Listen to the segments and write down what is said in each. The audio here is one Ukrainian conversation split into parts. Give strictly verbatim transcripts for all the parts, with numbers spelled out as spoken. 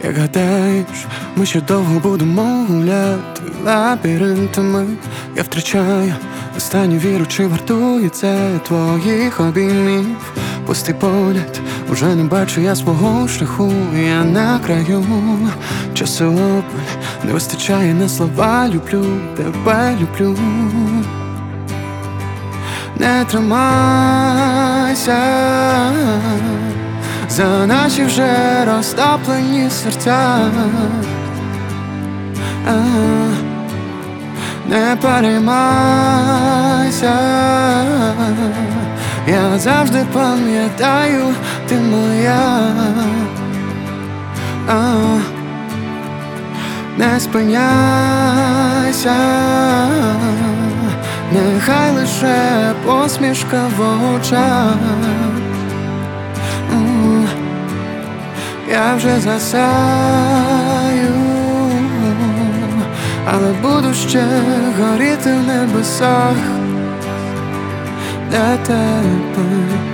Як гадаєш, ми ще довго будемо гуляти лабіринтами. Я втрачаю останню віру, чи вартує це твоїх обіймів. Пустий погляд, уже не бачу я свого шляху. Я на краю, часу обмаль, не вистачає на слова. Люблю тебе, люблю. Не тримайся за наші вже розтоплені серця. а, Не переймайся, я завжди пам'ятаю, ти моя. а, Не спиняйся, нехай лише посмішка в очах. Я вже засаю, але буду ще горіти в небесах для тебе.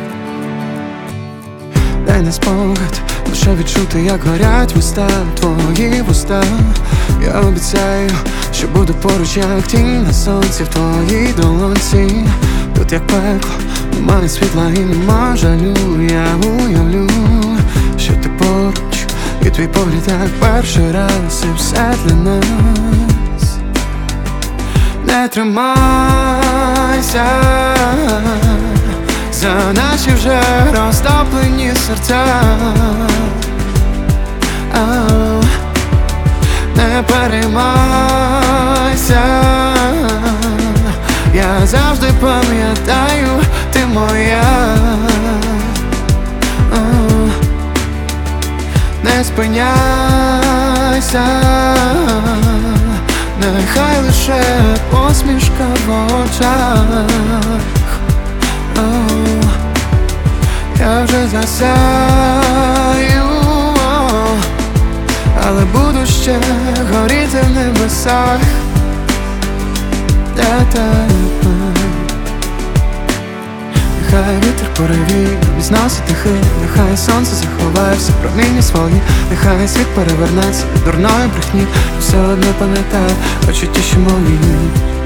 Дай на спогад, лише відчути, як горять вуста, твої вуста. Я обіцяю, що буду поруч, як тінь на сонці в твоїй долонці. Тут як пекло, немає світла і нема жалю. Я уявлю, що ти поруч, і твій погляд як перший раз, і все для нас. Не тримайся за наші вже розтоплені серця. а, Не переймайся, я завжди пам'ятаю, ти моя. а, Не спиняйся, нехай лише посмішка в очах. а, Я вже засаю, але буду ще горіти в небесах для тебе. Нехай вітер поривів, зносить тихий, нехай сонце заховає всі проміння свої. Нехай світ перевернеться від дурної брехні, все одно пам'ятай почуття, що мої.